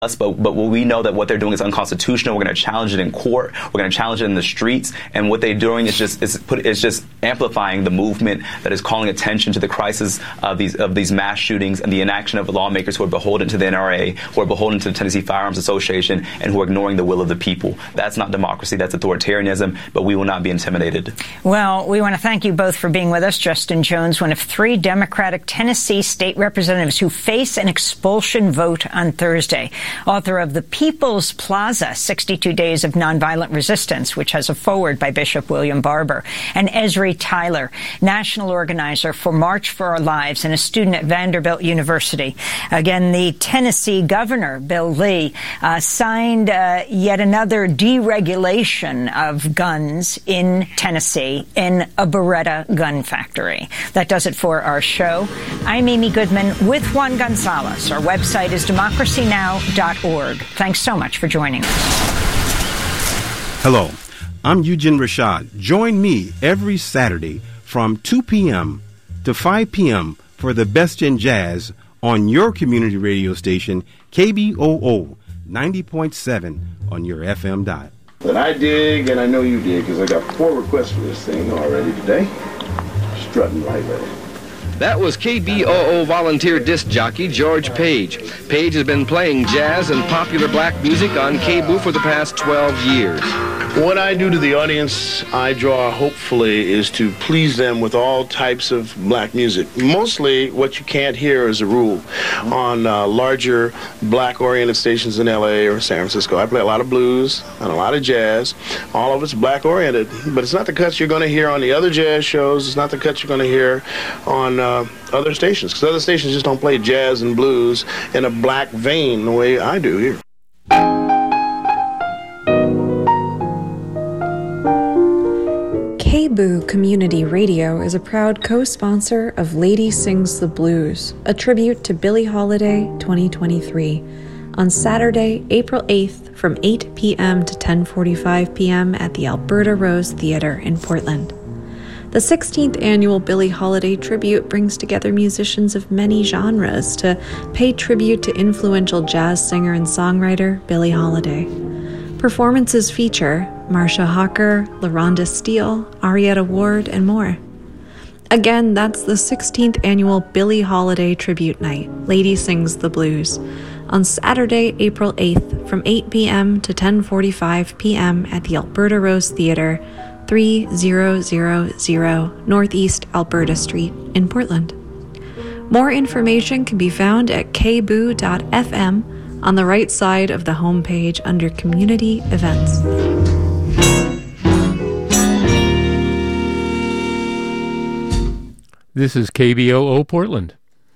but we know that what they're doing is unconstitutional. We're going to challenge it in court. We're going to challenge it in the streets. And what they're doing is just amplifying the movement that is calling attention to the crisis of these mass shootings and the inaction of lawmakers who are beholden to the NRA, who are beholden to the Tennessee Firearms Association, and who are ignoring the will of the people. That's not democracy. That's authoritarianism. But we will not be intimidated. Well, we want to thank you both for being with us. Justin Jones, one of 3 Democratic Tennessee state representatives who face an expulsion vote on Thursday. Author of The People's Plaza, 62 Days of Nonviolent Resistance, which has a foreword by Bishop William Barber. And Esri Tyler, national organizer for March for Our Lives and a student at Vanderbilt University. Again, the Tennessee governor, Bill Lee, signed yet another deregulation of guns in Tennessee in a Beretta gun factory. That does it for our show. I'm Amy Goodman with Juan Gonzalez. Our website is democracynow.org. Thanks so much for joining us. Hello, I'm Eugene Rashad. Join me every Saturday from 2 p.m. to 5 p.m. for the best in jazz on your community radio station, KBOO 90.7 on your FM dial. That I dig, and I know you dig, because I got 4 requests for this thing already today. Strutting right ready. That was KBOO volunteer disc jockey George Page. Page has been playing jazz and popular black music on KBOO for the past 12 years. What I do to the audience, I draw, hopefully, is to please them with all types of black music. Mostly what you can't hear as a rule on larger black-oriented stations in L.A. or San Francisco. I play a lot of blues and a lot of jazz. All of it's black-oriented, but it's not the cuts you're going to hear on the other jazz shows. It's not the cuts you're going to hear on other stations, because other stations just don't play jazz and blues in a black vein the way I do here. KBOO Community Radio is a proud co-sponsor of Lady Sings the Blues, a tribute to Billie Holiday 2023, on Saturday, April 8th from 8 p.m. to 10:45 p.m. at the Alberta Rose Theatre in Portland. The 16th annual Billie Holiday tribute brings together musicians of many genres to pay tribute to influential jazz singer and songwriter Billie Holiday. Performances feature Marcia Hawker, LaRonda Steele, Arietta Ward, and more. Again, that's the 16th annual Billie Holiday Tribute Night, Lady Sings the Blues, on Saturday, April 8th from 8 p.m. to 10:45 p.m. at the Alberta Rose Theatre, 3000 Northeast Alberta Street in Portland. More information can be found at kboo.fm on the right side of the homepage under Community Events. This is KBOO Portland.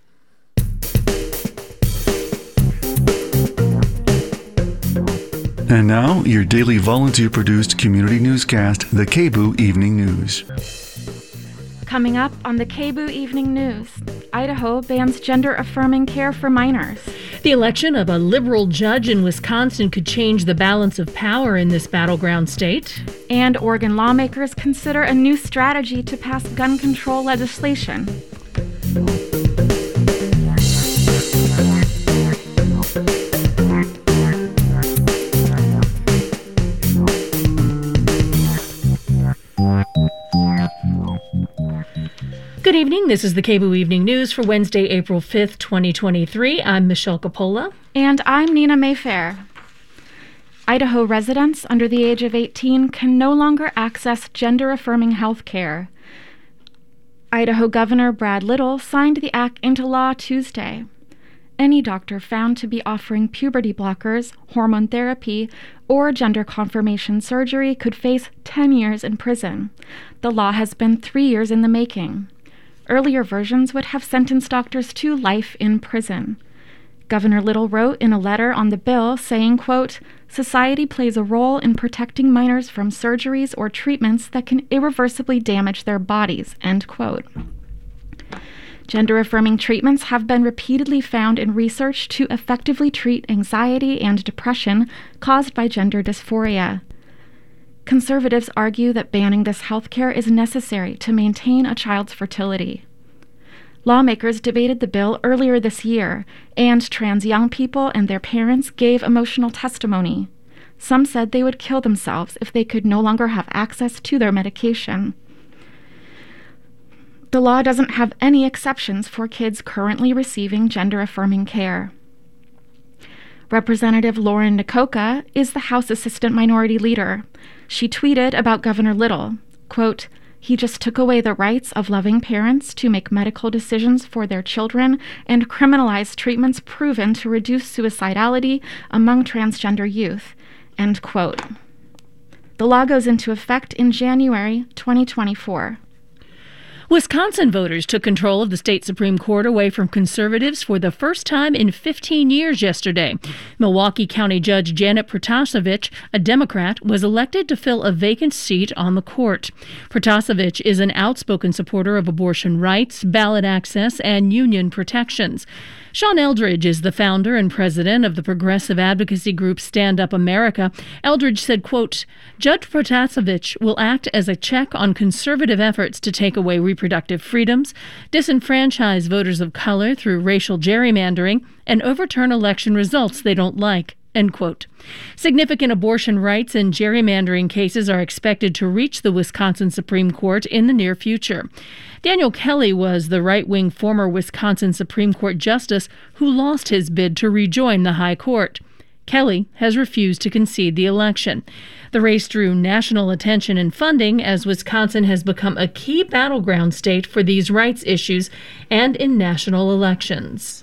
And now, your daily volunteer-produced community newscast, the KBOO Evening News. Coming up on the KBOO Evening News, Idaho bans gender-affirming care for minors. The election of a liberal judge in Wisconsin could change the balance of power in this battleground state. And Oregon lawmakers consider a new strategy to pass gun control legislation. Good evening. This is the KBOO Evening News for Wednesday, April 5th, 2023. I'm Michelle Coppola. And I'm Nina Mayfair. Idaho residents under the age of 18 can no longer access gender-affirming health care. Idaho Governor Brad Little signed the act into law Tuesday. Any doctor found to be offering puberty blockers, hormone therapy, or gender confirmation surgery could face 10 years in prison. The law has been 3 years in the making. Earlier versions would have sentenced doctors to life in prison. Governor Little wrote in a letter on the bill saying, quote, "Society plays a role in protecting minors from surgeries or treatments that can irreversibly damage their bodies," end quote. Gender-affirming treatments have been repeatedly found in research to effectively treat anxiety and depression caused by gender dysphoria. Conservatives argue that banning this health care is necessary to maintain a child's fertility. Lawmakers debated the bill earlier this year, and trans young people and their parents gave emotional testimony. Some said they would kill themselves if they could no longer have access to their medication. The law doesn't have any exceptions for kids currently receiving gender-affirming care. Representative Lauren Nikoka is the House Assistant Minority Leader. She tweeted about Governor Little, quote, "He just took away the rights of loving parents to make medical decisions for their children and criminalized treatments proven to reduce suicidality among transgender youth," end quote. The law goes into effect in January 2024. Wisconsin voters took control of the state Supreme Court away from conservatives for the first time in 15 years yesterday. Milwaukee County Judge Janet Protasevich, a Democrat, was elected to fill a vacant seat on the court. Protasevich is an outspoken supporter of abortion rights, ballot access, and union protections. Sean Eldridge is the founder and president of the progressive advocacy group Stand Up America. Eldridge said, quote, "Judge Protasevich will act as a check on conservative efforts to take away reproductive freedoms, disenfranchise voters of color through racial gerrymandering, and overturn election results they don't like," end quote. Significant abortion rights and gerrymandering cases are expected to reach the Wisconsin Supreme Court in the near future. Daniel Kelly was the right-wing former Wisconsin Supreme Court justice who lost his bid to rejoin the high court. Kelly has refused to concede the election. The race drew national attention and funding as Wisconsin has become a key battleground state for these rights issues and in national elections.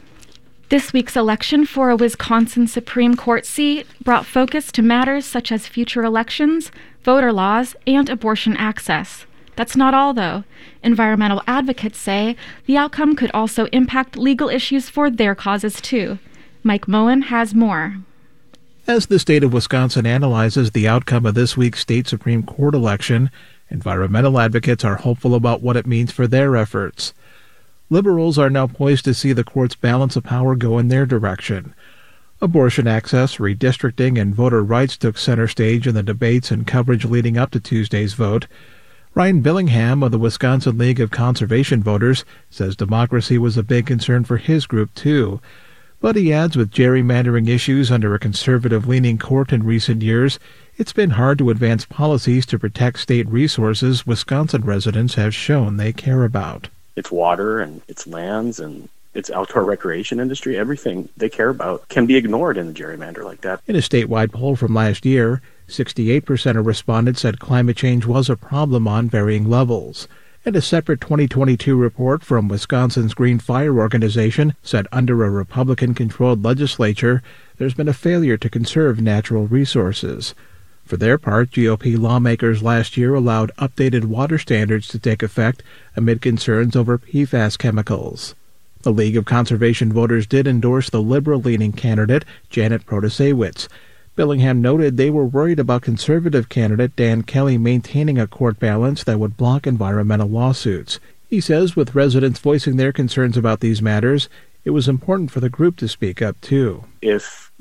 This week's election for a Wisconsin Supreme Court seat brought focus to matters such as future elections, voter laws, and abortion access. That's not all, though. Environmental advocates say the outcome could also impact legal issues for their causes, too. Mike Moen has more. As the state of Wisconsin analyzes the outcome of this week's state Supreme Court election, environmental advocates are hopeful about what it means for their efforts. Liberals are now poised to see the court's balance of power go in their direction. Abortion access, redistricting, and voter rights took center stage in the debates and coverage leading up to Tuesday's vote. Ryan Billingham of the Wisconsin League of Conservation Voters says democracy was a big concern for his group, too. But he adds with gerrymandering issues under a conservative-leaning court in recent years, it's been hard to advance policies to protect state resources Wisconsin residents have shown they care about. It's water and it's lands and it's outdoor recreation industry. Everything they care about can be ignored in a gerrymander like that. In a statewide poll from last year, 68% of respondents said climate change was a problem on varying levels. And a separate 2022 report from Wisconsin's Green Fire Organization said under a Republican-controlled legislature, there's been a failure to conserve natural resources. For their part, GOP lawmakers last year allowed updated water standards to take effect amid concerns over PFAS chemicals. The League of Conservation Voters did endorse the liberal-leaning candidate, Janet Protasewicz. Billingham noted they were worried about conservative candidate Dan Kelly maintaining a court balance that would block environmental lawsuits. He says with residents voicing their concerns about these matters, it was important for the group to speak up, too. If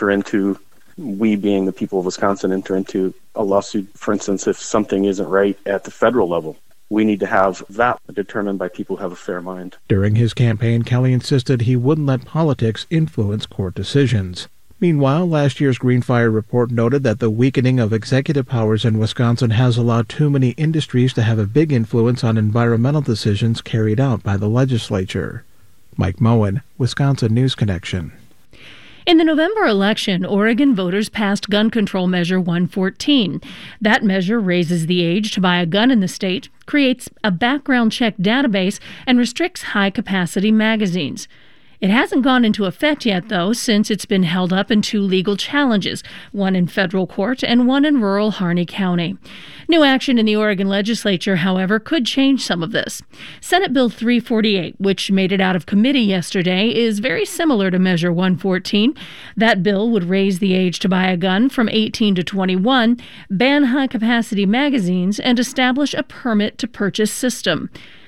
we being the people of Wisconsin enter into a lawsuit, for instance, if something isn't right at the federal level, we need to have that determined by people who have a fair mind. During his campaign, Kelly insisted he wouldn't let politics influence court decisions. Meanwhile, last year's Green Fire report noted that the weakening of executive powers in Wisconsin has allowed too many industries to have a big influence on environmental decisions carried out by the legislature. Mike Moen, Wisconsin News Connection. In the November election, Oregon voters passed Gun Control Measure 114. That measure raises the age to buy a gun in the state, creates a background check database, and restricts high-capacity magazines. It hasn't gone into effect yet, though, since it's been held up in two legal challenges, one in federal court and one in rural Harney County. New action in the Oregon legislature, however, could change some of this. Senate Bill 348, which made it out of committee yesterday, is very similar to Measure 114. That bill would raise the age to buy a gun from 18 to 21, ban high-capacity magazines, and establish a permit-to-purchase system.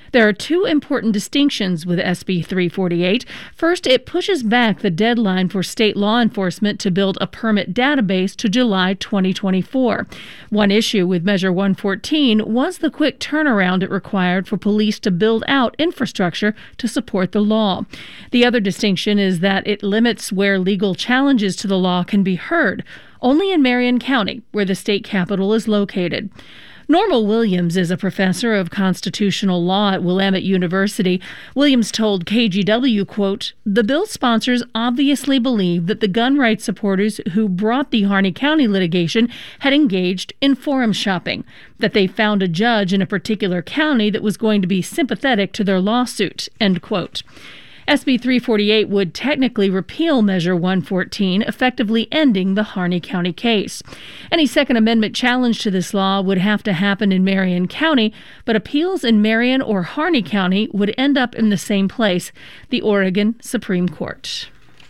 There are two important distinctions with SB 348. First, it pushes back the deadline for state law enforcement to build a permit database to July 2024. One issue with Measure 114 was the quick turnaround it required for police to build out infrastructure to support the law. The other distinction is that it limits where legal challenges to the law can be heard, only in Marion County, where the state capital is located. Norma Williams is a professor of constitutional law at Willamette University. Williams told KGW, quote, "The bill sponsors obviously believe that the gun rights supporters who brought the Harney County litigation had engaged in forum shopping, that they found a judge in a particular county that was going to be sympathetic to their lawsuit," end quote. SB 348 would technically repeal Measure 114, effectively ending the Harney County case. Any Second Amendment challenge to this law would have to happen in Marion County, but appeals in Marion or Harney County would end up in the same place, the Oregon Supreme Court.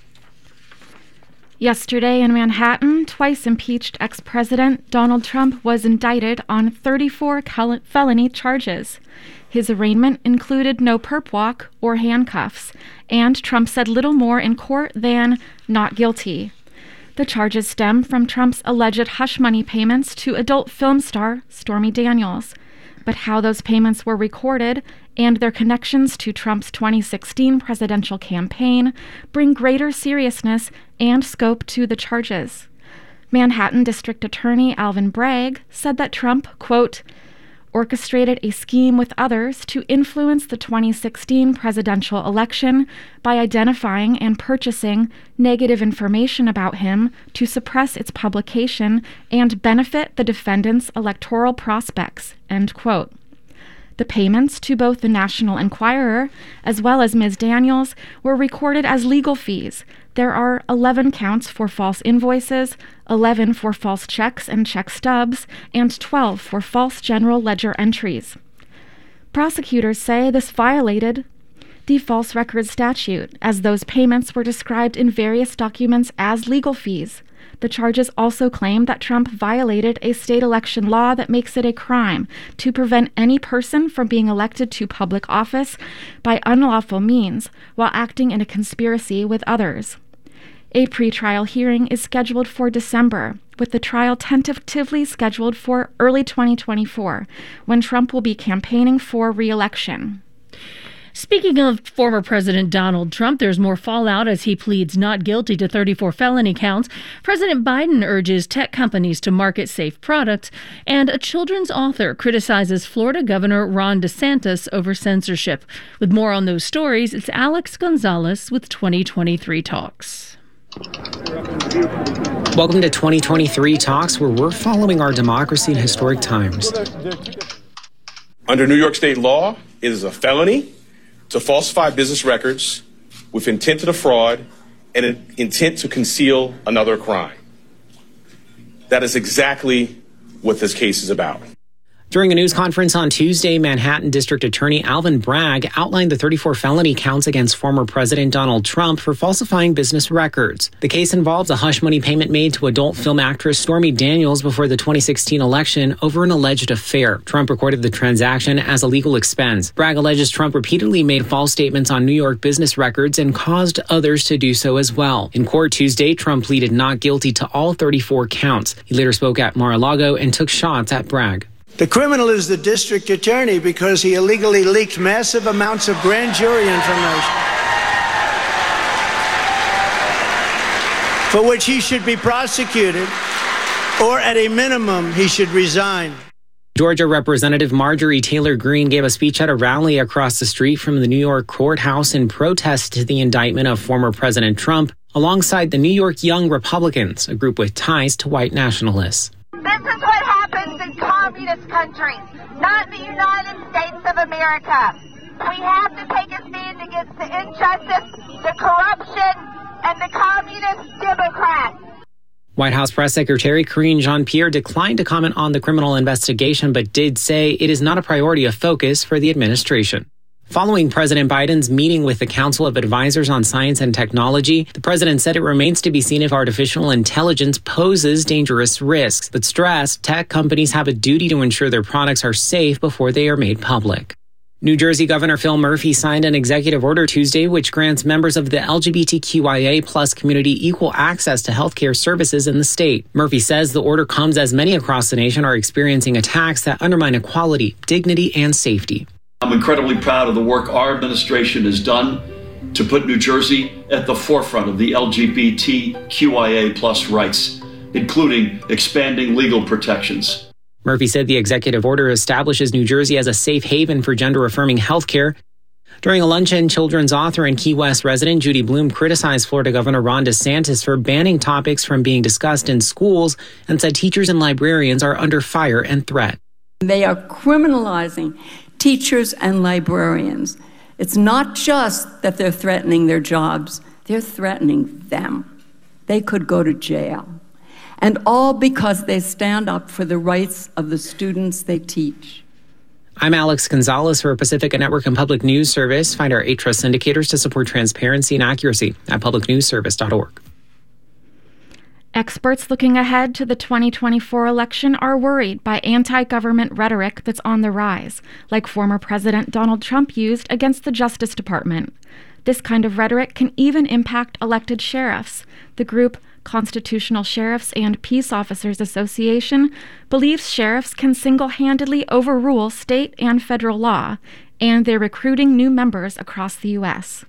Yesterday in Manhattan, twice impeached ex-president Donald Trump was indicted on 34 felony charges. His arraignment included no perp walk or handcuffs, and Trump said little more in court than not guilty. The charges stem from Trump's alleged hush money payments to adult film star Stormy Daniels. But how those payments were recorded and their connections to Trump's 2016 presidential campaign bring greater seriousness and scope to the charges. Manhattan District Attorney Alvin Bragg said that Trump, quote, orchestrated a scheme with others to influence the 2016 presidential election by identifying and purchasing negative information about him to suppress its publication and benefit the defendant's electoral prospects, end quote. The payments to both the National Enquirer as well as Ms. Daniels were recorded as legal fees. There are 11 counts for false invoices, 11 for false checks and check stubs, and 12 for false general ledger entries. Prosecutors say this violated the false records statute, as those payments were described in various documents as legal fees. The charges also claim that Trump violated a state election law that makes it a crime to prevent any person from being elected to public office by unlawful means while acting in a conspiracy with others. A pretrial hearing is scheduled for December, with the trial tentatively scheduled for early 2024, when Trump will be campaigning for re-election. Speaking of former President Donald Trump, there's more fallout as he pleads not guilty to 34 felony counts. President Biden urges tech companies to market safe products, and a children's author criticizes Florida Governor Ron DeSantis over censorship. With more on those stories, it's Alex Gonzalez with 2023 Talks. Welcome to 2023 Talks, where we're following our democracy in historic times. Under New York state law, it is a felony to falsify business records with intent to defraud and an intent to conceal another crime. That is exactly what this case is about. During a news conference on Tuesday, Manhattan District Attorney Alvin Bragg outlined the 34 felony counts against former President Donald Trump for falsifying business records. The case involves a hush money payment made to adult film actress Stormy Daniels before the 2016 election over an alleged affair. Trump recorded the transaction as a legal expense. Bragg alleges Trump repeatedly made false statements on New York business records and caused others to do so as well. In court Tuesday, Trump pleaded not guilty to all 34 counts. He later spoke at Mar-a-Lago and took shots at Bragg. The criminal is the district attorney because he illegally leaked massive amounts of grand jury information, for which he should be prosecuted, or at a minimum, he should resign. Georgia Representative Marjorie Taylor Greene gave a speech at a rally across the street from the New York courthouse in protest to the indictment of former President Trump, alongside the New York Young Republicans, a group with ties to white nationalists. This is what happens in communist countries, not the United States of America. We have to take a stand against the injustice, the corruption, and the communist Democrats. White House Press Secretary Karine Jean-Pierre declined to comment on the criminal investigation, but did say it is not a priority of focus for the administration. Following President Biden's meeting with the Council of Advisors on Science and Technology, the president said it remains to be seen if artificial intelligence poses dangerous risks, but stressed tech companies have a duty to ensure their products are safe before they are made public. New Jersey Governor Phil Murphy signed an executive order Tuesday which grants members of the LGBTQIA plus community equal access to healthcare services in the state. Murphy says the order comes as many across the nation are experiencing attacks that undermine equality, dignity, and safety. I'm incredibly proud of the work our administration has done to put New Jersey at the forefront of the LGBTQIA plus rights, including expanding legal protections. Murphy said the executive order establishes New Jersey as a safe haven for gender-affirming health care. During a luncheon, children's author and Key West resident Judy Bloom criticized Florida Governor Ron DeSantis for banning topics from being discussed in schools and said teachers and librarians are under fire and threat. They are criminalizing teachers and librarians. It's not just that they're threatening their jobs, they're threatening them. They could go to jail. And all because they stand up for the rights of the students they teach. I'm Alex Gonzalez for Pacifica Network and Public News Service. Find our 8 Trust indicators to support transparency and accuracy at publicnewsservice.org. Experts looking ahead to the 2024 election are worried by anti-government rhetoric that's on the rise, like former President Donald Trump used against the Justice Department. This kind of rhetoric can even impact elected sheriffs. The group Constitutional Sheriffs and Peace Officers Association believes sheriffs can single-handedly overrule state and federal law, and they're recruiting new members across the U.S.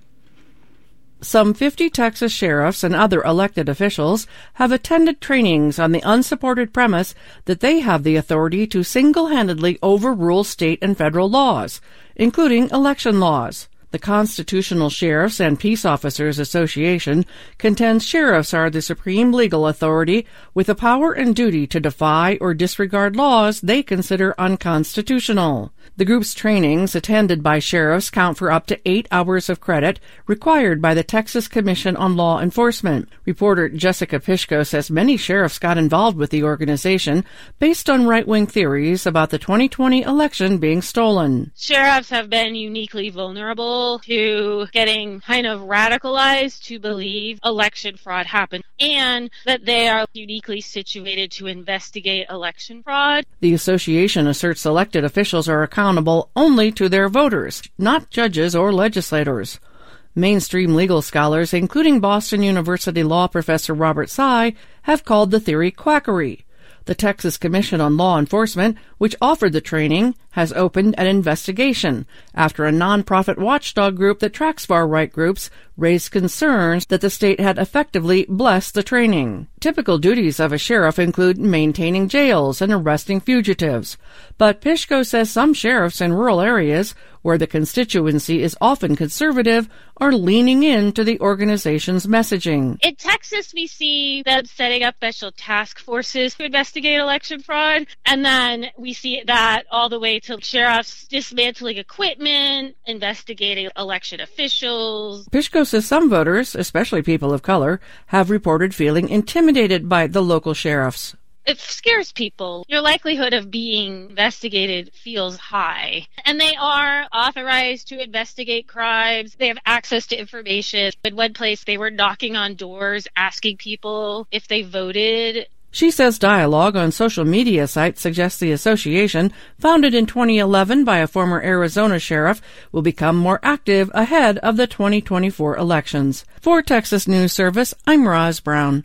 Some 50 Texas sheriffs and other elected officials have attended trainings on the unsupported premise that they have the authority to single-handedly overrule state and federal laws, including election laws. The Constitutional Sheriffs and Peace Officers Association contends sheriffs are the supreme legal authority with the power and duty to defy or disregard laws they consider unconstitutional. The group's trainings, attended by sheriffs, count for up to 8 hours of credit required by the Texas Commission on Law Enforcement. Reporter Jessica Pishko says many sheriffs got involved with the organization based on right-wing theories about the 2020 election being stolen. Sheriffs have been uniquely vulnerable to getting kind of radicalized to believe election fraud happened and that they are uniquely situated to investigate election fraud. The association asserts elected officials are accountable only to their voters, not judges or legislators. Mainstream legal scholars, including Boston University law professor Robert Tsai, have called the theory quackery. The Texas Commission on Law Enforcement, which offered the training, has opened an investigation after a nonprofit watchdog group that tracks far-right groups raised concerns that the state had effectively blessed the training. Typical duties of a sheriff include maintaining jails and arresting fugitives. But Pishko says some sheriffs in rural areas, where the constituency is often conservative, are leaning into the organization's messaging. In Texas, we see them setting up special task forces to investigate election fraud, and then we see that all the way to sheriffs dismantling equipment, investigating election officials. Pishko says some voters, especially people of color, have reported feeling intimidated by the local sheriffs. It scares people. Your likelihood of being investigated feels high. And they are authorized to investigate crimes. They have access to information. In one place, they were knocking on doors, asking people if they voted. She says dialogue on social media sites suggests the association, founded in 2011 by a former Arizona sheriff, will become more active ahead of the 2024 elections. For Texas News Service, I'm Roz Brown.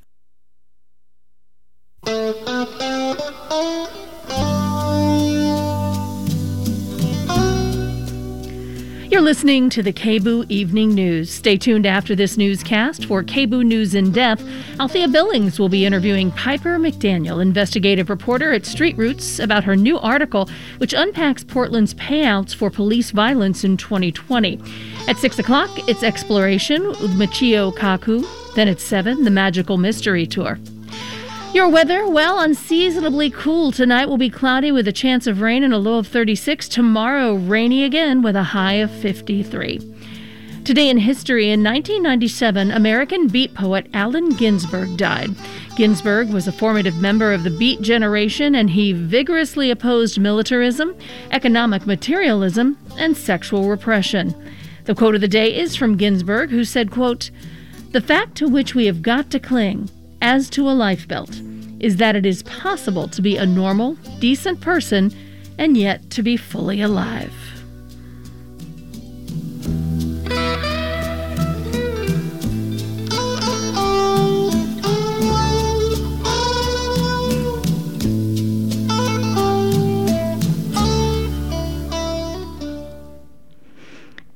You're listening to the KBOO Evening News. Stay tuned after this newscast for KBOO News in Depth. Althea Billings will be interviewing Piper McDaniel, investigative reporter at Street Roots, about her new article, which unpacks Portland's payouts for police violence in 2020. At 6 o'clock, it's Exploration with Michio Kaku. Then at 7, the Magical Mystery Tour. Your weather, well, unseasonably cool. Tonight will be cloudy with a chance of rain and a low of 36. Tomorrow, rainy again with a high of 53. Today in history, in 1997, American beat poet Allen Ginsberg died. Ginsberg was a formative member of the Beat generation, and he vigorously opposed militarism, economic materialism, and sexual repression. The quote of the day is from Ginsberg, who said, quote, "The fact to which we have got to cling, as to a life belt, is that it is possible to be a normal, decent person and yet to be fully alive."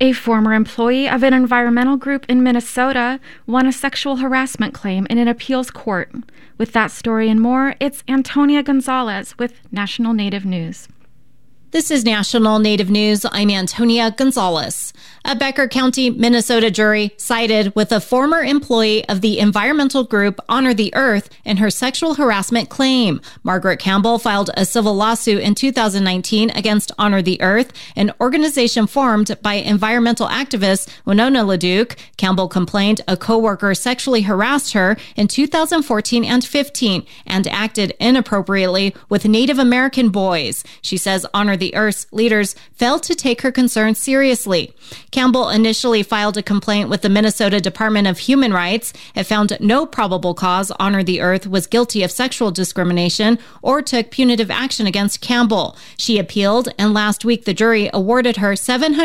A former employee of an environmental group in Minnesota won a sexual harassment claim in an appeals court. With that story and more, it's Antonia Gonzalez with National Native News. This is National Native News. I'm Antonia Gonzalez. A Becker County, Minnesota jury sided with a former employee of the environmental group Honor the Earth in her sexual harassment claim. Margaret Campbell filed a civil lawsuit in 2019 against Honor the Earth, an organization formed by environmental activist Winona LaDuke. Campbell complained a coworker sexually harassed her in 2014 and 15 and acted inappropriately with Native American boys. She says Honor the Earth's leaders failed to take her concerns seriously. Campbell initially filed a complaint with the Minnesota Department of Human Rights. It found no probable cause Honor the Earth was guilty of sexual discrimination or took punitive action against Campbell. She appealed, and last week the jury awarded her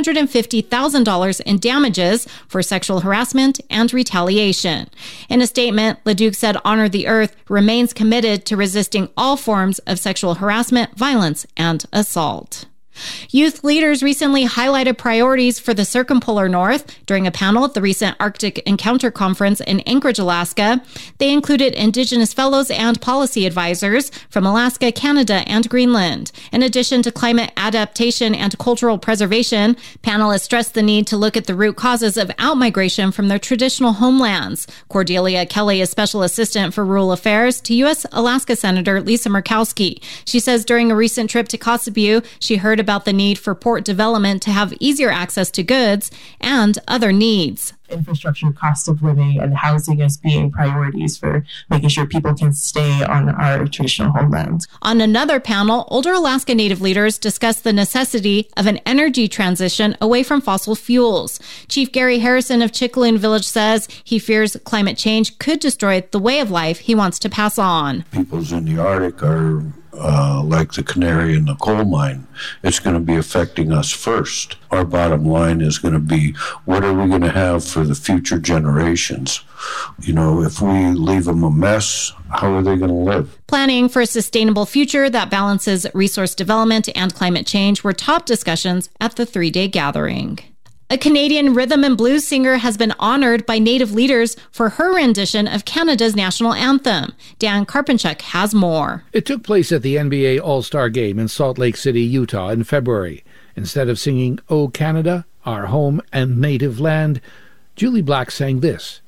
$750,000 in damages for sexual harassment and retaliation. In a statement, LaDuke said Honor the Earth remains committed to resisting all forms of sexual harassment, violence, and assault. Youth leaders recently highlighted priorities for the circumpolar North during a panel at the recent Arctic Encounter Conference in Anchorage, Alaska. They included Indigenous fellows and policy advisors from Alaska, Canada, and Greenland. In addition to climate adaptation and cultural preservation, panelists stressed the need to look at the root causes of outmigration from their traditional homelands. Cordelia Kelly is Special Assistant for Rural Affairs to U.S. Alaska Senator Lisa Murkowski. She says during a recent trip to Kotzebue, she heard about the need for port development to have easier access to goods and other needs. Infrastructure, cost of living, and housing as being priorities for making sure people can stay on our traditional homelands. On another panel, older Alaska Native leaders discussed the necessity of an energy transition away from fossil fuels. Chief Gary Harrison of Chickaloon Village says he fears climate change could destroy the way of life he wants to pass on. Peoples in the Arctic are like the canary in the coal mine. It's going to be affecting us first. Our bottom line is going to be, what are we going to have for the future generations? You know, if we leave them a mess, how are they going to live? Planning for a sustainable future that balances resource development and climate change were top discussions at the 3-day gathering. A Canadian rhythm and blues singer has been honored by Native leaders for her rendition of Canada's national anthem. Dan Karpinchuk has more. It took place at the NBA All-Star Game in Salt Lake City, Utah in February. Instead of singing "O Canada, Our Home and Native Land," Julie Black sang this.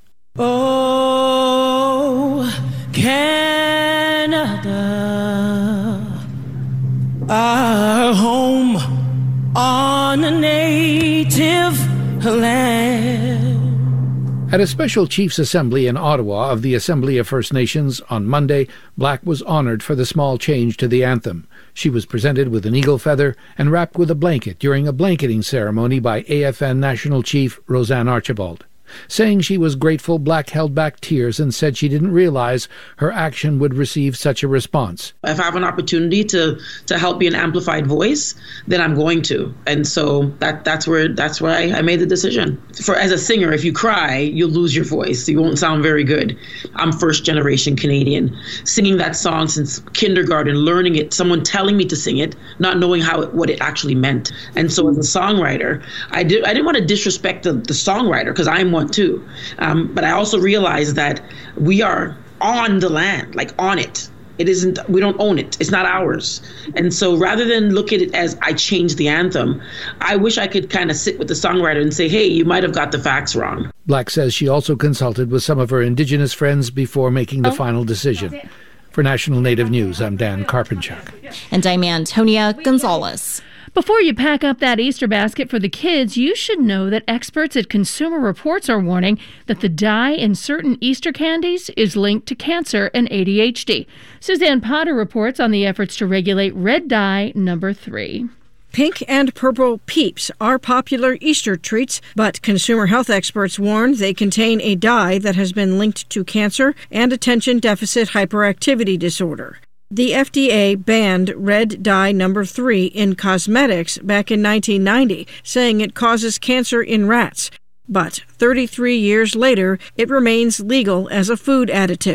Oh, Canada, our home on a native land. At a special Chiefs Assembly in Ottawa of the Assembly of First Nations on Monday, Black was honored for the small change to the anthem. She was presented with an eagle feather and wrapped with a blanket during a blanketing ceremony by AFN National Chief Roseanne Archibald. Saying she was grateful, Black held back tears and said she didn't realize her action would receive such a response. If I have an opportunity to help be an amplified voice, then I'm going to. And so that's where I made the decision. As a singer, if you cry, you'll lose your voice. You won't sound very good. I'm first generation Canadian. Singing that song since kindergarten, learning it, someone telling me to sing it, not knowing what it actually meant. And so as a songwriter, I didn't want to disrespect the songwriter, because I'm one too. But I also realized that we are on the land, like on it. It isn't, we don't own it. It's not ours. And so rather than look at it as I changed the anthem, I wish I could kind of sit with the songwriter and say, hey, you might have got the facts wrong. Black says she also consulted with some of her Indigenous friends before making the final decision. For National Native News, I'm Dan Karpinchuk. And I'm Antonia Gonzalez. Before you pack up that Easter basket for the kids, you should know that experts at Consumer Reports are warning that the dye in certain Easter candies is linked to cancer and ADHD. Suzanne Potter reports on the efforts to regulate red dye number 3. Pink and purple Peeps are popular Easter treats, but consumer health experts warn they contain a dye that has been linked to cancer and attention deficit hyperactivity disorder. The FDA banned red dye number 3 in cosmetics back in 1990, saying it causes cancer in rats. But 33 years later, it remains legal as a food additive.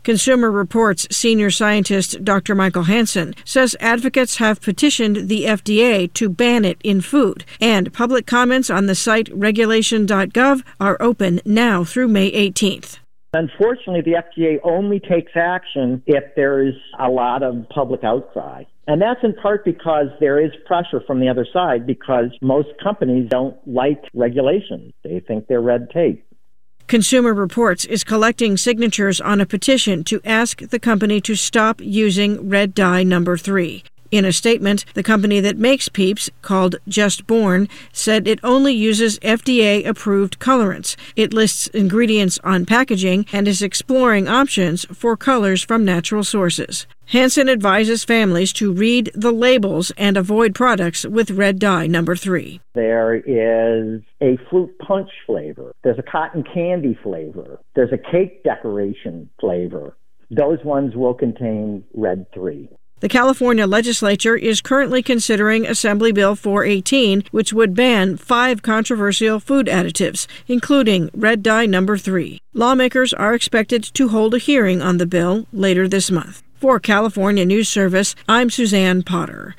Consumer Reports senior scientist Dr. Michael Hansen says advocates have petitioned the FDA to ban it in food, and public comments on the site regulation.gov are open now through May 18th. Unfortunately, the FDA only takes action if there is a lot of public outcry. And that's in part because there is pressure from the other side, because most companies don't like regulations. They think they're red tape. Consumer Reports is collecting signatures on a petition to ask the company to stop using red dye number 3. In a statement, the company that makes Peeps, called Just Born, said it only uses FDA-approved colorants. It lists ingredients on packaging and is exploring options for colors from natural sources. Hansen advises families to read the labels and avoid products with red dye number 3. There is a fruit punch flavor. There's a cotton candy flavor. There's a cake decoration flavor. Those ones will contain red 3. The California legislature is currently considering Assembly Bill 418, which would ban 5 controversial food additives, including red dye number 3. Lawmakers are expected to hold a hearing on the bill later this month. For California News Service, I'm Suzanne Potter.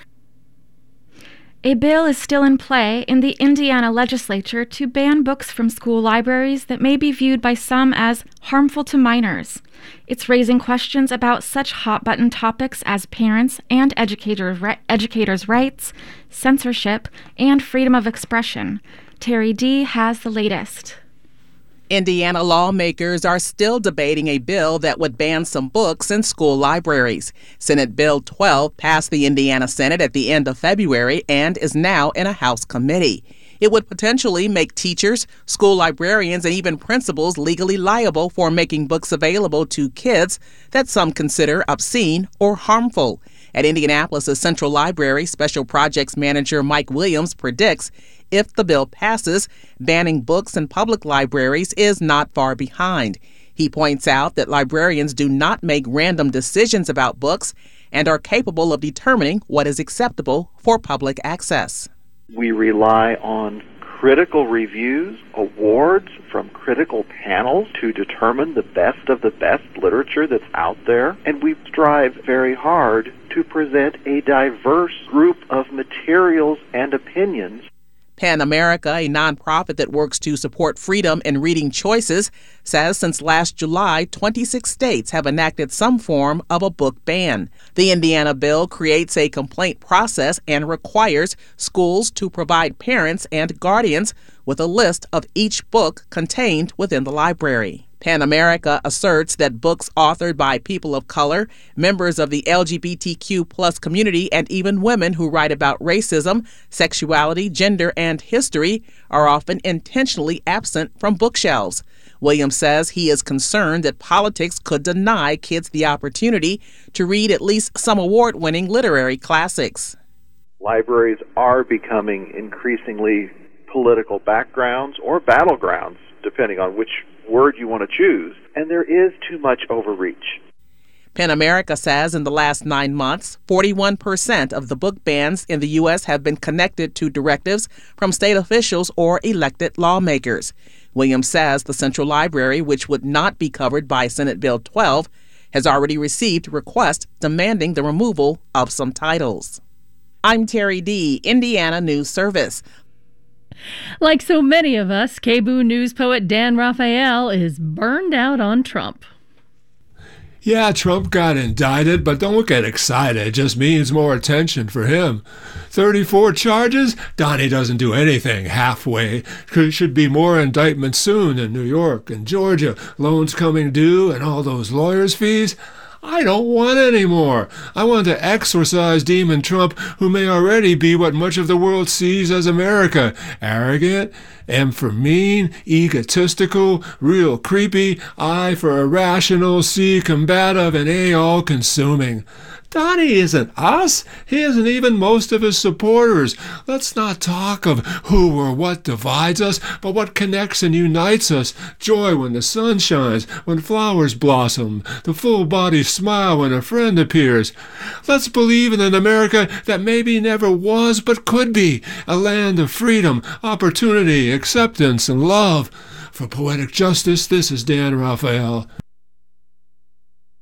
A bill is still in play in the Indiana legislature to ban books from school libraries that may be viewed by some as harmful to minors. It's raising questions about such hot-button topics as parents' and educators' rights, censorship, and freedom of expression. Terry D. has the latest. Indiana lawmakers are still debating a bill that would ban some books in school libraries. Senate Bill 12 passed the Indiana Senate at the end of February and is now in a House committee. It would potentially make teachers, school librarians, and even principals legally liable for making books available to kids that some consider obscene or harmful. At Indianapolis' Central Library, Special Projects Manager Mike Williams predicts if the bill passes, banning books in public libraries is not far behind. He points out that librarians do not make random decisions about books and are capable of determining what is acceptable for public access. We rely on critical reviews, awards from critical panels to determine the best of the best literature that's out there, and we strive very hard to present a diverse group of materials and opinions. PEN America, a nonprofit that works to support freedom in reading choices, says since last July, 26 states have enacted some form of a book ban. The Indiana bill creates a complaint process and requires schools to provide parents and guardians with a list of each book contained within the library. PEN America asserts that books authored by people of color, members of the LGBTQ+ community, and even women who write about racism, sexuality, gender, and history are often intentionally absent from bookshelves. Williams says he is concerned that politics could deny kids the opportunity to read at least some award-winning literary classics. Libraries are becoming increasingly political backgrounds or battlegrounds, depending on which word you want to choose, and there is too much overreach. PEN America says in the last 9 months, 41% of the book bans in the U.S. have been connected to directives from state officials or elected lawmakers. Williams says the Central Library, which would not be covered by Senate Bill 12, has already received requests demanding the removal of some titles. I'm Terry D., Indiana News Service. Like so many of us, KBOO News poet Dan Raphael is burned out on Trump. Yeah, Trump got indicted, but don't get excited. It just means more attention for him. 34 charges? Donnie doesn't do anything halfway. Should be more indictments soon in New York and Georgia. Loans coming due and all those lawyers' fees. I don't want any more. I want to exorcise Demon Trump, who may already be what much of the world sees as America. Arrogant, M for mean, egotistical, real creepy, I for irrational, C combative, and A all-consuming. Donnie isn't us. He isn't even most of his supporters. Let's not talk of who or what divides us, but what connects and unites us. Joy when the sun shines, when flowers blossom, the full-body smile when a friend appears. Let's believe in an America that maybe never was but could be, a land of freedom, opportunity, acceptance, and love. For Poetic Justice, this is Dan Raphael.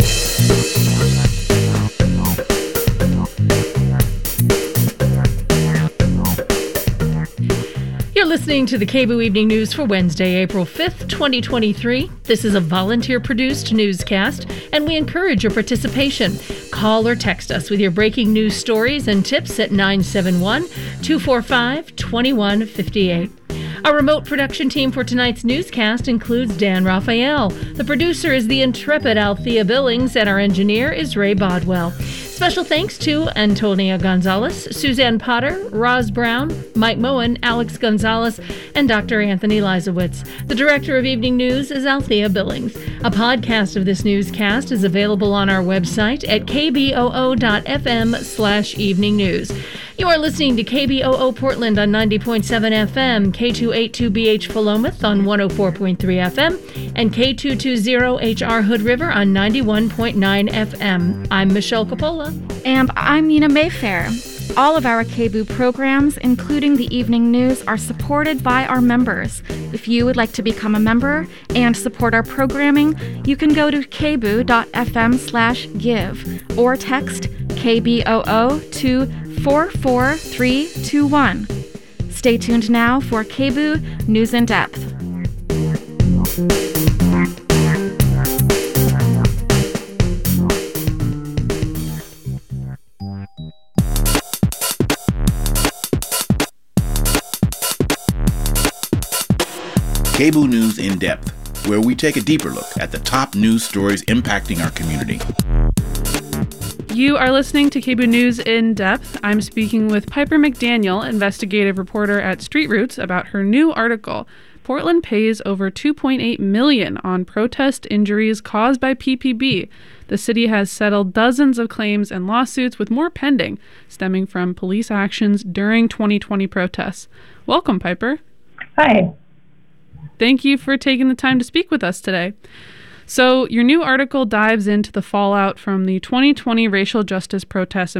listening to the KBOO Evening News for Wednesday, April 5th, 2023. This is a volunteer-produced newscast, and we encourage your participation. Call or text us with your breaking news stories and tips at 971-245-2158. Our remote production team for tonight's newscast includes Dan Raphael. The producer is the intrepid Althea Billings, and our engineer is Ray Bodwell. Special thanks to Antonia Gonzalez, Suzanne Potter, Roz Brown, Mike Moen, Alex Gonzalez, and Dr. Anthony Lizowitz. The director of Evening News is Althea Billings. A podcast of this newscast is available on our website at kboo.fm/evening news. You are listening to KBOO Portland on 90.7 FM, K282BH Philomath on 104.3 FM, and K220HR Hood River on 91.9 FM. I'm Michelle Coppola. And I'm Nina Mayfair. All of our KBOO programs, including the evening news, are supported by our members. If you would like to become a member and support our programming, you can go to kboo.fm/give or text KBOO to 44321. Stay tuned now for KBOO News in Depth. KBOO News in Depth, where we take a deeper look at the top news stories impacting our community. You are listening to KBOO News in Depth. I'm speaking with Piper McDaniel, investigative reporter at Street Roots, about her new article, Portland Pays Over $2.8 Million on Protest Injuries Caused by PPB. The city has settled dozens of claims and lawsuits, with more pending, stemming from police actions during 2020 protests. Welcome, Piper. Hi. Thank you for taking the time to speak with us today. So your new article dives into the fallout from the 2020 racial justice protests